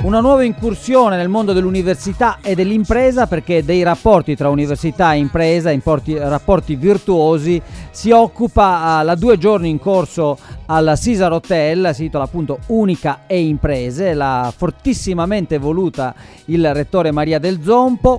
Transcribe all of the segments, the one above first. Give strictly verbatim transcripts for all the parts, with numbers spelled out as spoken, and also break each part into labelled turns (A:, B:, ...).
A: una nuova incursione nel mondo dell'università e dell'impresa, perché dei rapporti tra università e impresa, importi, rapporti virtuosi, si occupa la due giorni in corso al Caesar Hotel, si titola appunto Unica e Imprese, l'ha fortissimamente voluta il rettore Maria Del Zompo,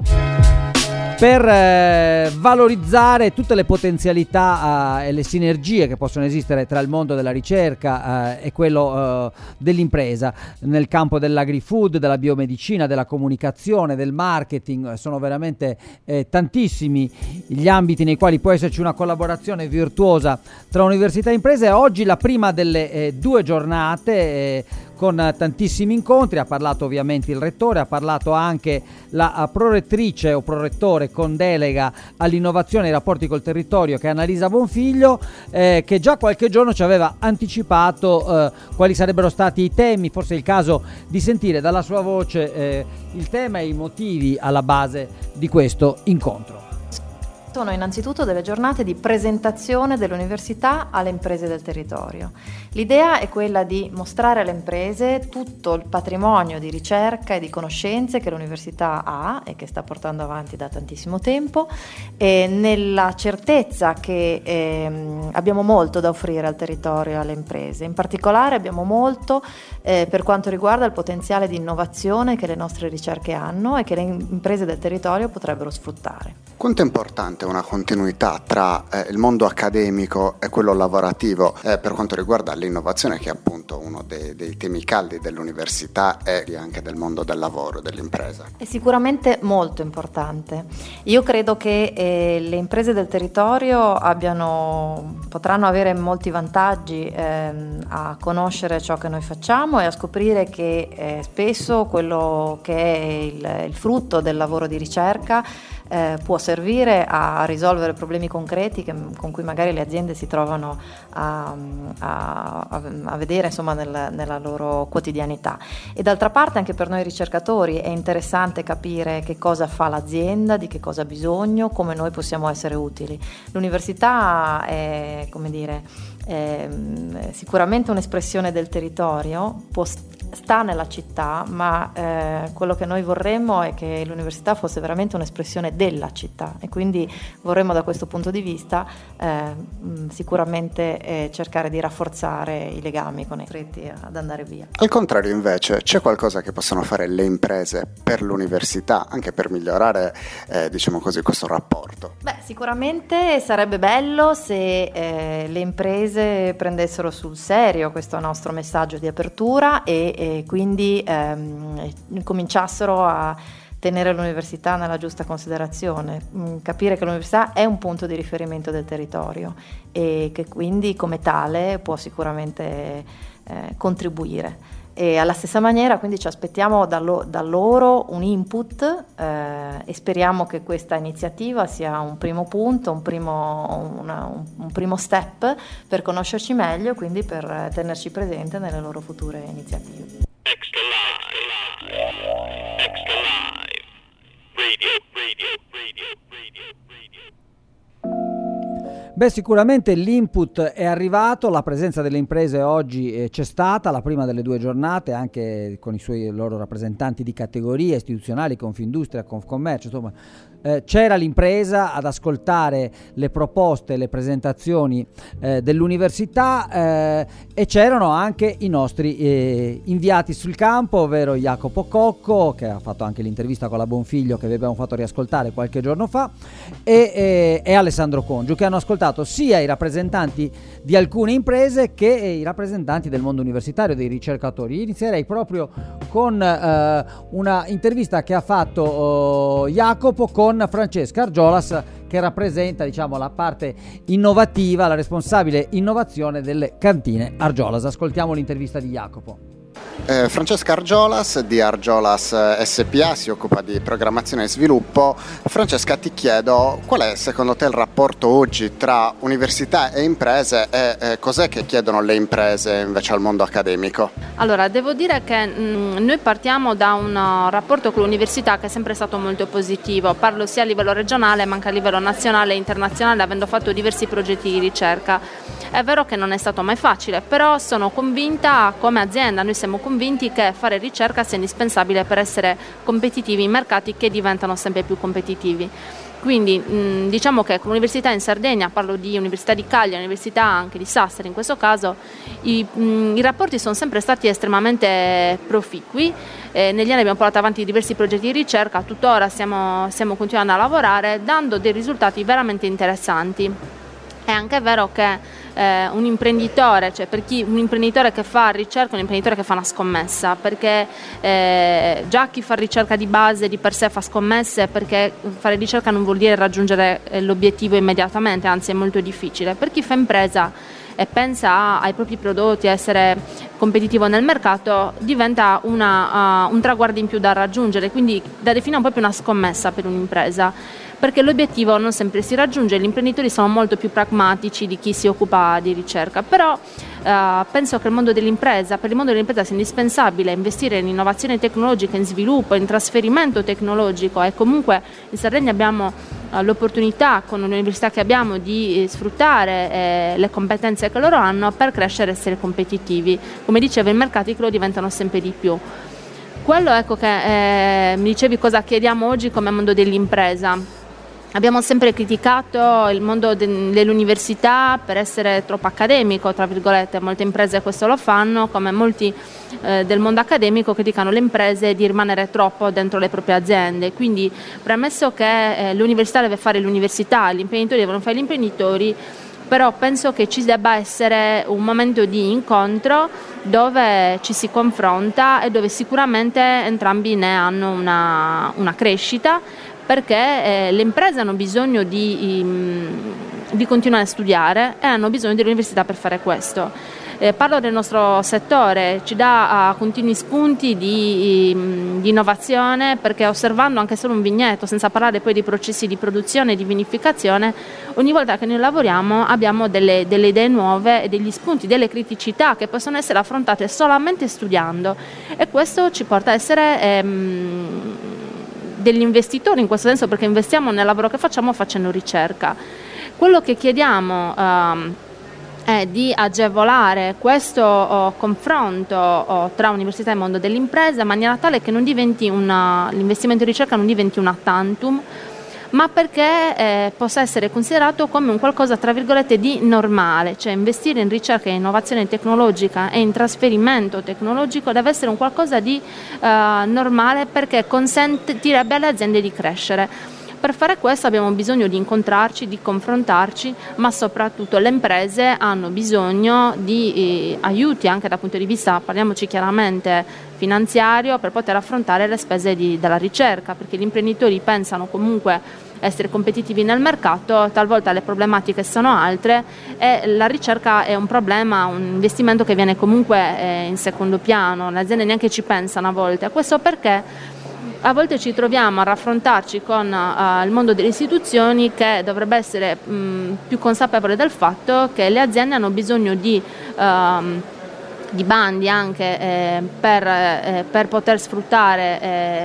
A: per eh, valorizzare tutte le potenzialità eh, e le sinergie che possono esistere tra il mondo della ricerca eh, e quello eh, dell'impresa nel campo dell'agri-food, della biomedicina, della comunicazione, del marketing. Sono veramente eh, tantissimi gli ambiti nei quali può esserci una collaborazione virtuosa tra università e imprese. Oggi la prima delle eh, due giornate eh, con tantissimi incontri. Ha parlato ovviamente il rettore, ha parlato anche la prorettrice o prorettore con delega all'innovazione e ai rapporti col territorio, che è Annalisa Bonfiglio, eh, che già qualche giorno ci aveva anticipato eh, quali sarebbero stati i temi. Forse è il caso di sentire dalla sua voce eh, il tema e i motivi alla base di questo incontro.
B: Sono innanzitutto delle giornate di presentazione dell'università alle imprese del territorio. L'idea è quella di mostrare alle imprese tutto il patrimonio di ricerca e di conoscenze che l'università ha e che sta portando avanti da tantissimo tempo, e nella certezza che ehm, abbiamo molto da offrire al territorio e alle imprese. In particolare abbiamo molto eh, per quanto riguarda il potenziale di innovazione che le nostre ricerche hanno e che le imprese del territorio potrebbero sfruttare.
C: Quanto è importante una continuità tra eh, il mondo accademico e quello lavorativo eh, per quanto riguarda l'innovazione, che è appunto uno dei, dei temi caldi dell'università e anche del mondo del lavoro, dell'impresa?
B: È sicuramente molto importante. Io credo che eh, le imprese del territorio abbiano, potranno avere molti vantaggi ehm, a conoscere ciò che noi facciamo e a scoprire che eh, spesso quello che è il, il frutto del lavoro di ricerca Eh, può servire a risolvere problemi concreti che, con cui magari le aziende si trovano a, a, a vedere insomma nel, nella loro quotidianità. E d'altra parte anche per noi ricercatori è interessante capire che cosa fa l'azienda, di che cosa ha bisogno, come noi possiamo essere utili. L'università è, come dire, è sicuramente un'espressione del territorio, può sta nella città, ma eh, quello che noi vorremmo è che l'università fosse veramente un'espressione della città, e quindi vorremmo da questo punto di vista eh, sicuramente eh, cercare di rafforzare i legami con i stretti ad andare via.
C: Al contrario, invece, c'è qualcosa che possono fare le imprese per l'università, anche per migliorare eh, diciamo così questo rapporto?
B: Beh, sicuramente sarebbe bello se eh, le imprese prendessero sul serio questo nostro messaggio di apertura e e quindi ehm, cominciassero a tenere l'università nella giusta considerazione, mh, capire che l'università è un punto di riferimento del territorio e che quindi come tale può sicuramente eh, contribuire. E alla stessa maniera quindi ci aspettiamo da, lo, da loro un input eh, e speriamo che questa iniziativa sia un primo punto, un primo, una, un, un primo step per conoscerci meglio e quindi per tenerci presente nelle loro future iniziative. Extra live, extra live, radio, radio, radio, radio, radio.
A: Beh, sicuramente l'input è arrivato, la presenza delle imprese oggi eh, c'è stata, la prima delle due giornate, anche con i suoi loro rappresentanti di categoria istituzionali, Confindustria, Confcommercio, insomma eh, c'era l'impresa ad ascoltare le proposte, le presentazioni eh, dell'università eh, e c'erano anche i nostri eh, inviati sul campo, ovvero Jacopo Cocco, che ha fatto anche l'intervista con la Bonfiglio che vi abbiamo fatto riascoltare qualche giorno fa, e, e, e Alessandro Congiu, che hanno ascoltato sia i rappresentanti di alcune imprese che i rappresentanti del mondo universitario, dei ricercatori. Inizierei proprio con eh, una intervista che ha fatto eh, Jacopo con Francesca Argiolas, che rappresenta, diciamo, la parte innovativa, la responsabile innovazione delle cantine Argiolas. Ascoltiamo l'intervista di Jacopo.
C: Eh, Francesca Argiolas di Argiolas S P A si occupa di programmazione e sviluppo. Francesca, ti chiedo qual è secondo te il rapporto oggi tra università e imprese e eh, cos'è che chiedono le imprese invece al mondo accademico?
D: Allora, devo dire che mh, noi partiamo da un uh, rapporto con l'università che è sempre stato molto positivo, parlo sia a livello regionale ma anche a livello nazionale e internazionale, avendo fatto diversi progetti di ricerca. È vero che non è stato mai facile, però sono convinta, come azienda, noi siamo convinti che fare ricerca sia indispensabile per essere competitivi in mercati che diventano sempre più competitivi. Quindi mh, diciamo che come università in Sardegna, parlo di Università di Cagliari, Università anche di Sassari in questo caso, i, mh, i rapporti sono sempre stati estremamente proficui. Eh, negli anni abbiamo portato avanti diversi progetti di ricerca, tuttora stiamo, stiamo continuando a lavorare dando dei risultati veramente interessanti. È anche vero che eh, un imprenditore, cioè per chi un imprenditore che fa ricerca è un imprenditore che fa una scommessa, perché eh, già chi fa ricerca di base di per sé fa scommesse, perché fare ricerca non vuol dire raggiungere eh, l'obiettivo immediatamente, anzi è molto difficile. Per chi fa impresa e pensa ai propri prodotti, a essere competitivo nel mercato, diventa una, uh, un traguardo in più da raggiungere, quindi da definire proprio una scommessa per un'impresa, perché l'obiettivo non sempre si raggiunge. Gli imprenditori sono molto più pragmatici di chi si occupa di ricerca, però uh, penso che il mondo dell'impresa, per il mondo dell'impresa sia indispensabile investire in innovazione tecnologica, in sviluppo, in trasferimento tecnologico, e comunque in Sardegna abbiamo uh, l'opportunità, con l'università che abbiamo, di eh, sfruttare eh, le competenze che loro hanno per crescere e essere competitivi. Come dicevo, i mercati che lo diventano sempre di più. Quello, ecco, che eh, mi dicevi cosa chiediamo oggi come mondo dell'impresa. Abbiamo sempre criticato il mondo de- dell'università per essere troppo accademico, tra virgolette. Molte imprese questo lo fanno, come molti eh, del mondo accademico criticano le imprese di rimanere troppo dentro le proprie aziende. Quindi, premesso che eh, l'università deve fare l'università, gli imprenditori devono fare gli imprenditori, però penso che ci debba essere un momento di incontro dove ci si confronta e dove sicuramente entrambi ne hanno una, una crescita, perché eh, le imprese hanno bisogno di, di continuare a studiare e hanno bisogno dell'università per fare questo. Eh, parlo del nostro settore, ci dà uh, continui spunti di, di innovazione, perché osservando anche solo un vigneto, senza parlare poi dei processi di produzione e di vinificazione, ogni volta che noi lavoriamo abbiamo delle, delle idee nuove e degli spunti, delle criticità che possono essere affrontate solamente studiando, e questo ci porta a essere ehm, degli investitori in questo senso, perché investiamo nel lavoro che facciamo facendo ricerca. Quello che chiediamo um, è di agevolare questo oh, confronto oh, tra università e mondo dell'impresa, in maniera tale che non diventi una, l'investimento in ricerca non diventi una tantum, ma perché eh, possa essere considerato come un qualcosa, tra virgolette, di normale. Cioè investire in ricerca e innovazione tecnologica e in trasferimento tecnologico deve essere un qualcosa di eh, normale, perché consentirebbe alle aziende di crescere. Per fare questo abbiamo bisogno di incontrarci, di confrontarci, ma soprattutto le imprese hanno bisogno di eh, aiuti anche dal punto di vista, parliamoci chiaramente, finanziario, per poter affrontare le spese di, della ricerca, perché gli imprenditori pensano comunque essere competitivi nel mercato, talvolta le problematiche sono altre e la ricerca è un problema, un investimento che viene comunque eh, in secondo piano, le aziende neanche ci pensano a volte. Questo perché a volte ci troviamo a raffrontarci con uh, il mondo delle istituzioni, che dovrebbe essere mh, più consapevole del fatto che le aziende hanno bisogno di, uh, di bandi anche eh, per, eh, per poter sfruttare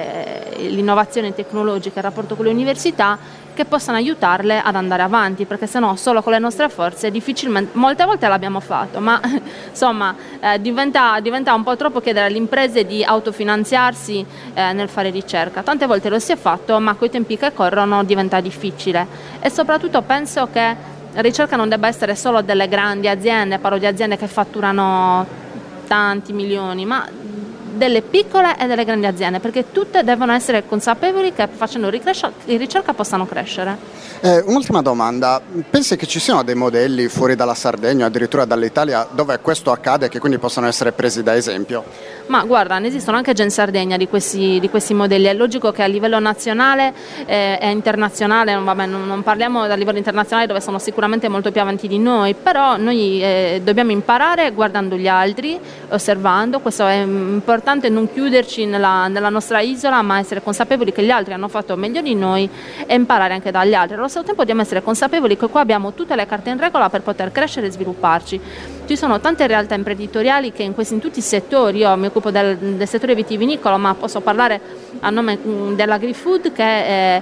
D: eh, l'innovazione tecnologica e il rapporto con le università, che possano aiutarle ad andare avanti, perché sennò solo con le nostre forze difficilmente, molte volte l'abbiamo fatto, ma insomma eh, diventa, diventa un po' troppo chiedere alle imprese di autofinanziarsi eh, nel fare ricerca. Tante volte lo si è fatto, ma coi tempi che corrono diventa difficile, e soprattutto penso che la ricerca non debba essere solo delle grandi aziende, parlo di aziende che fatturano tanti milioni, ma delle piccole e delle grandi aziende, perché tutte devono essere consapevoli che facendo ricerca possano crescere.
C: Eh, un'ultima domanda, pensi che ci siano dei modelli fuori dalla Sardegna, addirittura dall'Italia, dove questo accade e che quindi possono essere presi da esempio?
D: Ma guarda, ne esistono anche già in Sardegna di questi, di questi modelli. È logico che a livello nazionale eh, e internazionale, non, vabbè, non, non parliamo a livello internazionale dove sono sicuramente molto più avanti di noi, però noi eh, dobbiamo imparare guardando gli altri, osservando. Questo è importante, non chiuderci nella, nella nostra isola, ma essere consapevoli che gli altri hanno fatto meglio di noi e imparare anche dagli altri. Allo stesso tempo dobbiamo essere consapevoli che qua abbiamo tutte le carte in regola per poter crescere e svilupparci. Ci sono tante realtà imprenditoriali che in, questi, in tutti i settori, io mi occupo del, del settore vitivinicolo, ma posso parlare a nome dell'agri-food, che eh,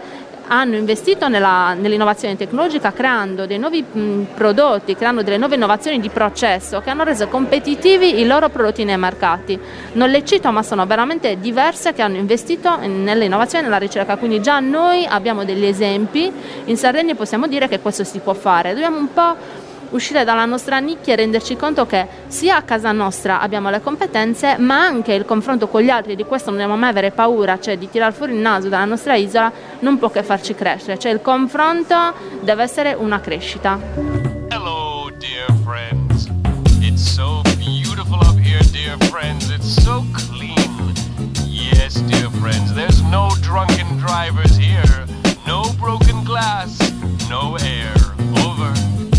D: hanno investito nella, nell'innovazione tecnologica creando dei nuovi mh, prodotti, creando delle nuove innovazioni di processo che hanno reso competitivi i loro prodotti nei mercati. Non le cito, ma sono veramente diverse che hanno investito nell'innovazione e nella ricerca, quindi già noi abbiamo degli esempi, in Sardegna possiamo dire che questo si può fare, dobbiamo un po' uscire dalla nostra nicchia e renderci conto che sia a casa nostra abbiamo le competenze, ma anche il confronto con gli altri, di questo non dobbiamo mai avere paura, cioè di tirar fuori il naso dalla nostra isola non può che farci crescere, cioè il confronto deve essere una crescita.
E: Hello dear friends, it's so beautiful up here dear friends, it's so clean. Yes dear friends, there's no drunken drivers here, no broken glass, no air. Over.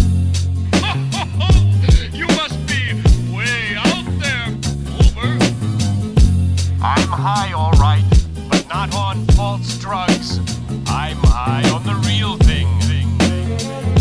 E: I'm high, all right, but not on false drugs. I'm high on the real thing. thing, thing, thing.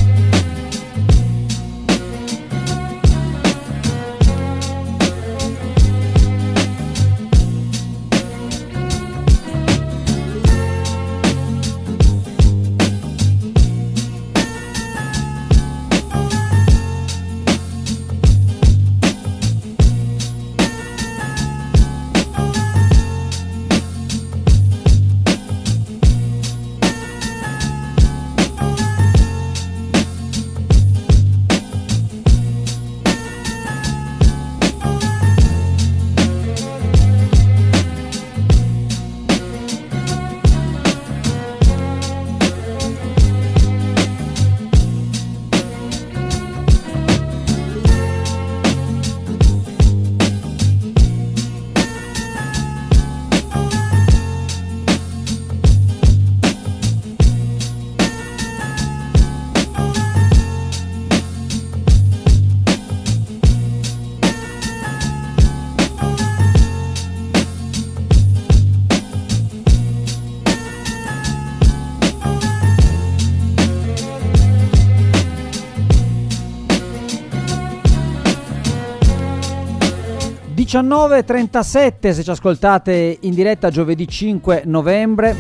A: diciannove e trentasette se ci ascoltate in diretta giovedì cinque novembre.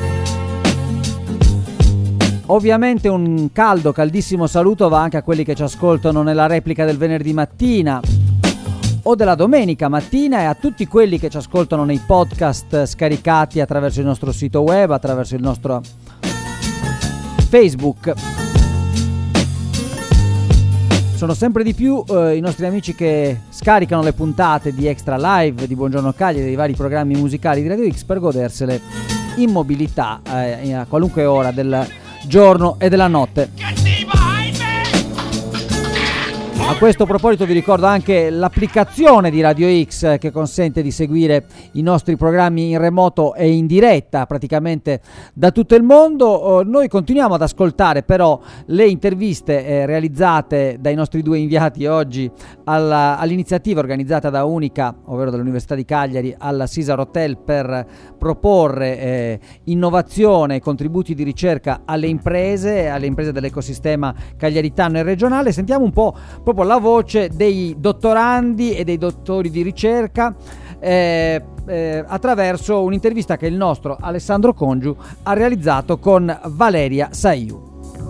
A: Ovviamente un caldo, caldissimo saluto va anche a quelli che ci ascoltano nella replica del venerdì mattina o della domenica mattina e a tutti quelli che ci ascoltano nei podcast scaricati attraverso il nostro sito web, attraverso il nostro Facebook. Sono sempre di più eh, i nostri amici che scaricano le puntate di Extra Live, di Buongiorno Cagliari, dei vari programmi musicali di Radio X per godersele in mobilità eh, a qualunque ora del giorno e della notte. A questo proposito vi ricordo anche l'applicazione di Radio X che consente di seguire i nostri programmi in remoto e in diretta praticamente da tutto il mondo. Noi continuiamo ad ascoltare però le interviste eh, realizzate dai nostri due inviati oggi alla, all'iniziativa organizzata da Unica, ovvero dall'Università di Cagliari, alla Caesar Hotel per proporre eh, innovazione e contributi di ricerca alle imprese, alle imprese dell'ecosistema cagliaritano e regionale. Sentiamo un po' proprio la voce dei dottorandi e dei dottori di ricerca eh, eh, attraverso un'intervista che il nostro Alessandro Congiu ha realizzato con Valeria Saiu.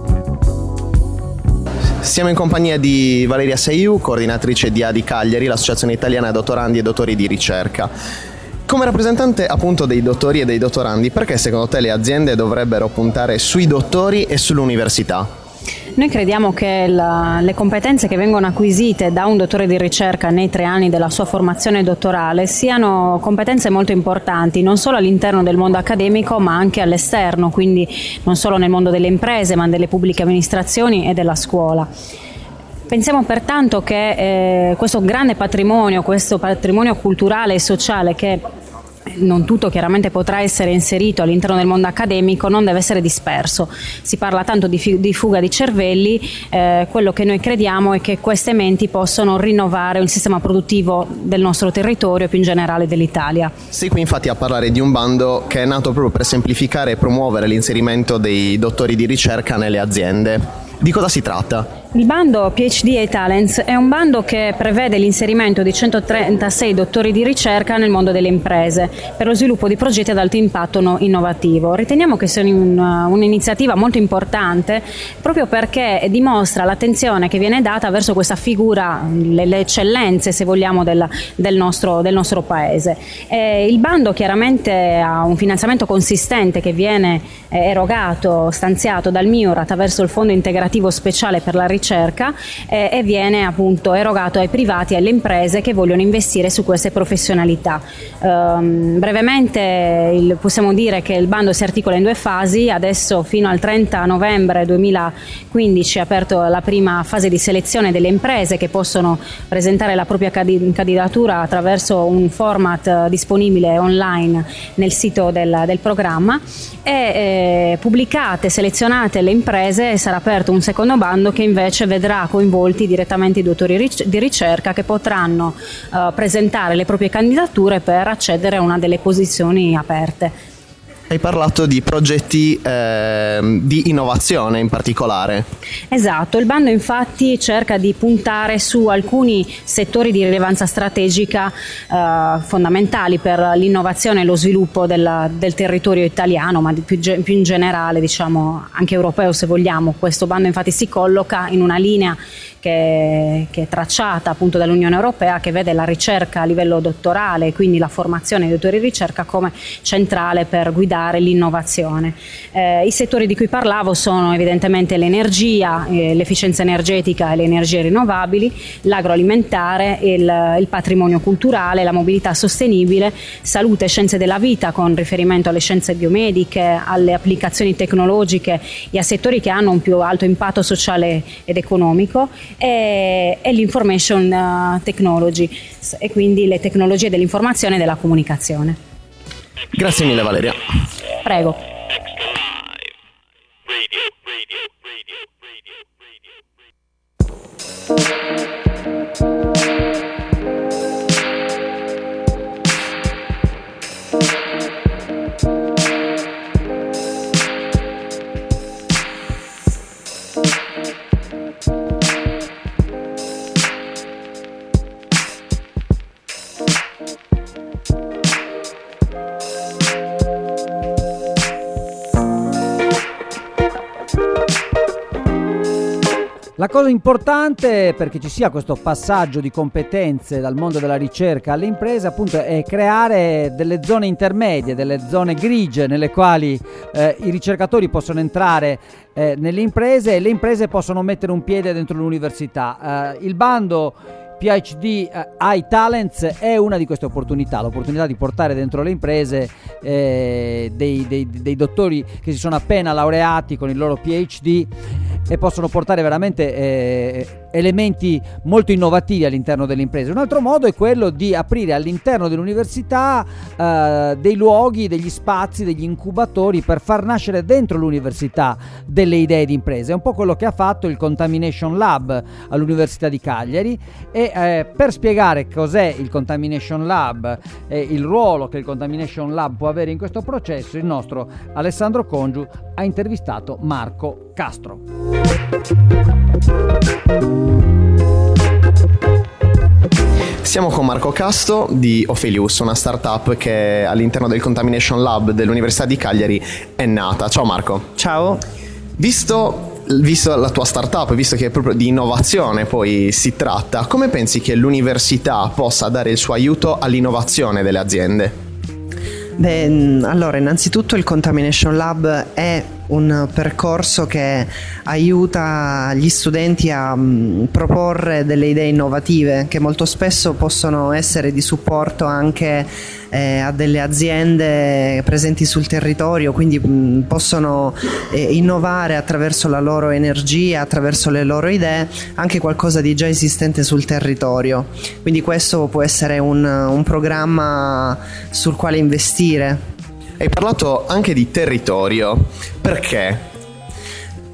F: Siamo in compagnia di Valeria Saiu, coordinatrice di A D I Cagliari, l'Associazione Italiana Dottorandi e Dottori di Ricerca. Come rappresentante appunto dei dottori e dei dottorandi, perché secondo te le aziende dovrebbero puntare sui dottori e sull'università?
G: Noi crediamo che la, le competenze che vengono acquisite da un dottore di ricerca nei tre anni della sua formazione dottorale siano competenze molto importanti, non solo all'interno del mondo accademico ma anche all'esterno, quindi non solo nel mondo delle imprese ma delle pubbliche amministrazioni e della scuola. Pensiamo pertanto che eh, questo grande patrimonio, questo patrimonio culturale e sociale che non tutto chiaramente potrà essere inserito all'interno del mondo accademico, non deve essere disperso. Si parla tanto di, fi- di fuga di cervelli, eh, quello che noi crediamo è che queste menti possono rinnovare il sistema produttivo del nostro territorio e più in generale dell'Italia.
F: Sei qui infatti a parlare di un bando che è nato proprio per semplificare e promuovere l'inserimento dei dottori di ricerca nelle aziende. Di cosa si tratta?
G: Il bando PhD e Talents è un bando che prevede l'inserimento di centotrentasei dottori di ricerca nel mondo delle imprese per lo sviluppo di progetti ad alto impatto no- innovativo. Riteniamo che sia un, un'iniziativa molto importante proprio perché dimostra l'attenzione che viene data verso questa figura, le, le eccellenze se vogliamo del, del, nostro, del nostro paese. E il bando chiaramente ha un finanziamento consistente che viene eh, erogato, stanziato dal MIUR attraverso il Fondo Integrativo Speciale per la Ricerca ricerca eh, e viene appunto erogato ai privati e alle imprese che vogliono investire su queste professionalità. Um, brevemente il, possiamo dire che il bando si articola in due fasi. Adesso fino al trenta novembre duemilaquindici è aperto la prima fase di selezione delle imprese che possono presentare la propria candidatura attraverso un format eh, disponibile online nel sito del, del programma e eh, pubblicate, selezionate le imprese sarà aperto un secondo bando che invece vedrà coinvolti direttamente i dottori di ricerca che potranno uh, presentare le proprie candidature per accedere a una delle posizioni aperte.
F: Hai parlato di progetti eh, di innovazione in particolare.
G: Esatto, il bando infatti cerca di puntare su alcuni settori di rilevanza strategica eh, fondamentali per l'innovazione e lo sviluppo del, del territorio italiano, ma di più, più in generale, diciamo anche europeo se vogliamo. Questo bando infatti si colloca in una linea che, che è tracciata appunto dall'Unione Europea, che vede la ricerca a livello dottorale, quindi la formazione dei dottori di ricerca come centrale per guidare l'innovazione. Eh, I settori di cui parlavo sono evidentemente l'energia, eh, l'efficienza energetica e le energie rinnovabili, l'agroalimentare, il, il patrimonio culturale, la mobilità sostenibile, salute e scienze della vita con riferimento alle scienze biomediche, alle applicazioni tecnologiche e a settori che hanno un più alto impatto sociale ed economico e, e l'information uh, technology e quindi le tecnologie dell'informazione e della comunicazione.
F: Grazie mille Valeria.
G: Prego.
A: La cosa importante perché ci sia questo passaggio di competenze dal mondo della ricerca alle imprese appunto è creare delle zone intermedie, delle zone grigie nelle quali eh, i ricercatori possono entrare eh, nelle imprese e le imprese possono mettere un piede dentro l'università. Eh, il bando PhD uh, High Talents è una di queste opportunità, l'opportunità di portare dentro le imprese eh, dei, dei, dei dottori che si sono appena laureati con il loro PhD e possono portare veramente eh, elementi molto innovativi all'interno delle imprese. Un altro modo è quello di aprire all'interno dell'università eh, dei luoghi, degli spazi, degli incubatori per far nascere dentro l'università delle idee di imprese. È un po' quello che ha fatto il Contamination Lab all'Università di Cagliari e eh, per spiegare cos'è il Contamination Lab e il ruolo che il Contamination Lab può avere in questo processo, il nostro Alessandro Congiu ha intervistato Marco Castro.
F: Siamo con Marco Castro di Ophelius, una startup che all'interno del Contamination Lab dell'Università di Cagliari è nata. Ciao Marco.
H: Ciao.
F: Visto, visto la tua startup, visto che proprio di innovazione poi si tratta, come pensi che l'università possa dare il suo aiuto all'innovazione delle aziende?
H: Beh, allora, innanzitutto il Contamination Lab è un percorso che aiuta gli studenti a mh, proporre delle idee innovative che molto spesso possono essere di supporto anche eh, a delle aziende presenti sul territorio, quindi mh, possono eh, innovare attraverso la loro energia, attraverso le loro idee, anche qualcosa di già esistente sul territorio. Quindi questo può essere un, un programma sul quale investire.
F: Hai parlato anche di territorio, perché?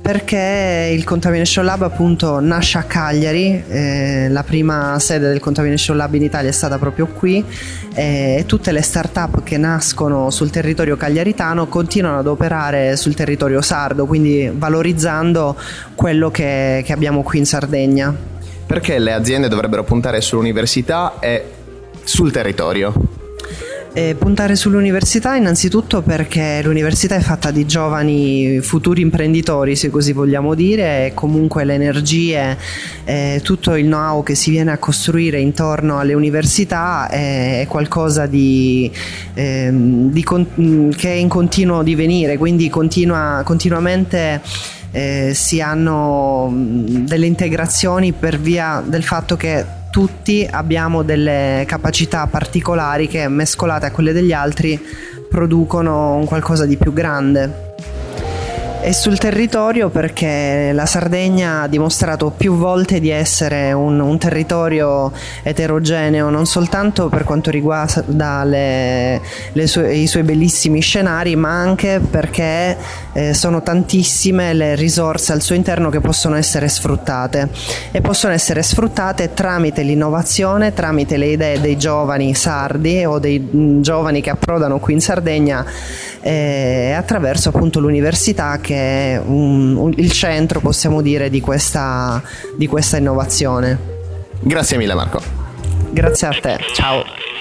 H: Perché il Contamination Lab appunto nasce a Cagliari, eh, la prima sede del Contamination Lab in Italia è stata proprio qui, eh, e tutte le start-up che nascono sul territorio cagliaritano continuano ad operare sul territorio sardo, quindi valorizzando quello che, che abbiamo qui in Sardegna.
F: Perché le aziende dovrebbero puntare sull'università e sul territorio?
H: Eh, puntare sull'università innanzitutto perché l'università è fatta di giovani futuri imprenditori, se così vogliamo dire, e comunque le energie, eh, tutto il know-how che si viene a costruire intorno alle università è, è qualcosa di, eh, di con, che è in continuo divenire, quindi continua, continuamente eh, si hanno delle integrazioni per via del fatto che tutti abbiamo delle capacità particolari che, mescolate a quelle degli altri, producono un qualcosa di più grande. E sul territorio perché la Sardegna ha dimostrato più volte di essere un, un territorio eterogeneo, non soltanto per quanto riguarda le, le sue, i suoi bellissimi scenari, ma anche perché eh, sono tantissime le risorse al suo interno che possono essere sfruttate, e possono essere sfruttate tramite l'innovazione, tramite le idee dei giovani sardi o dei mh, giovani che approdano qui in Sardegna, eh, attraverso appunto l'università, che è un, un, il centro, possiamo dire, di questa, di questa innovazione.
F: Grazie mille Marco.
H: Grazie a te, ciao.